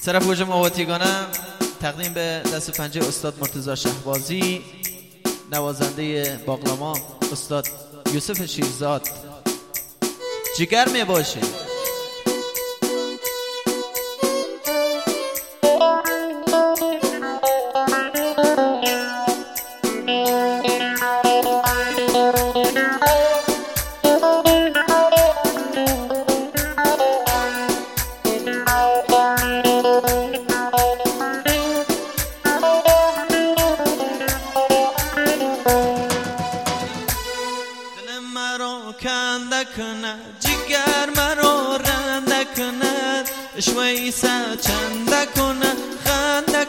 طرف گوجم آواتیگانم تقدیم به دست پنجه استاد مرتضی شهبازی، نوازنده باقلاما استاد یوسف شیرزاد. جگر می باشه کنده کند جگر مرا رنده کند شوی سر چنده کند خنده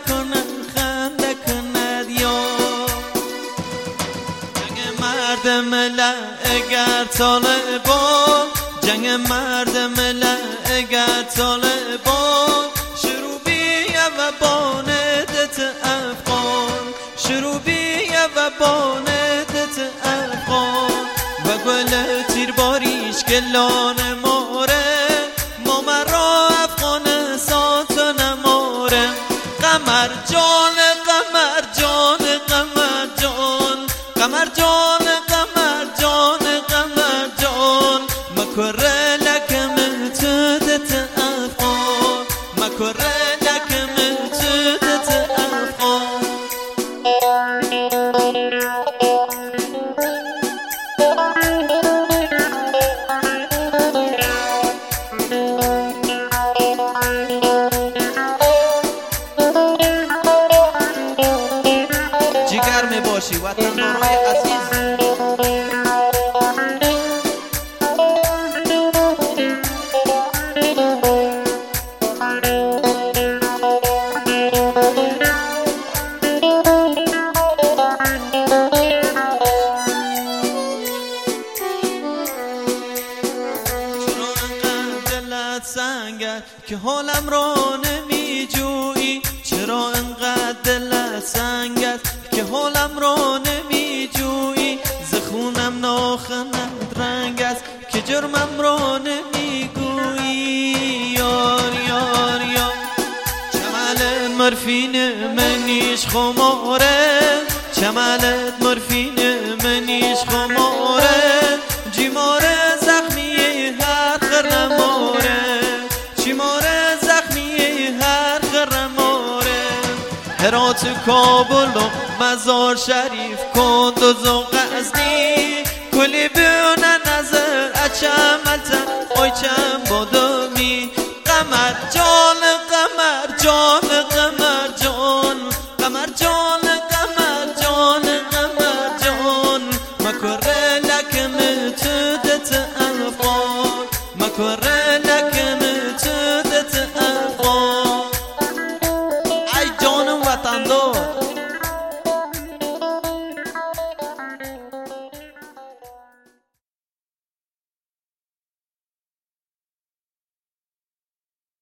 کند یا جنگ مرد ملع اگر طالبان جنگ مرد ملع اگر طالبان شروع بیه و باندت افغان شروع بیه و باندت افغان و گل تیر باریش گلان ماره ما مرا افغانستان تو نماره قمر جان قمر جان قمر جان قمر جان قمر جان قمر جان مکره لکم تدت افغان مکره لکم تدت افغان جگر می باشی وطن دارای عزیز. سنگر که حالم را نمی جویی چرا انقدر دلت سنگر که حالم را نمی جویی زخونم ناخنت رنگ است که جرمم را نمی گویی یار یار یار چملت مرفین منیش خماره چملت مرفین منیش خماره جیماره زخمی هر خرماره چیماره زخمی هر خرماره هرات کابل و مزار شریف کندوز و غزنی کلی بیونه نظر اچملتن آی چم بادمی قمر جان قمر جان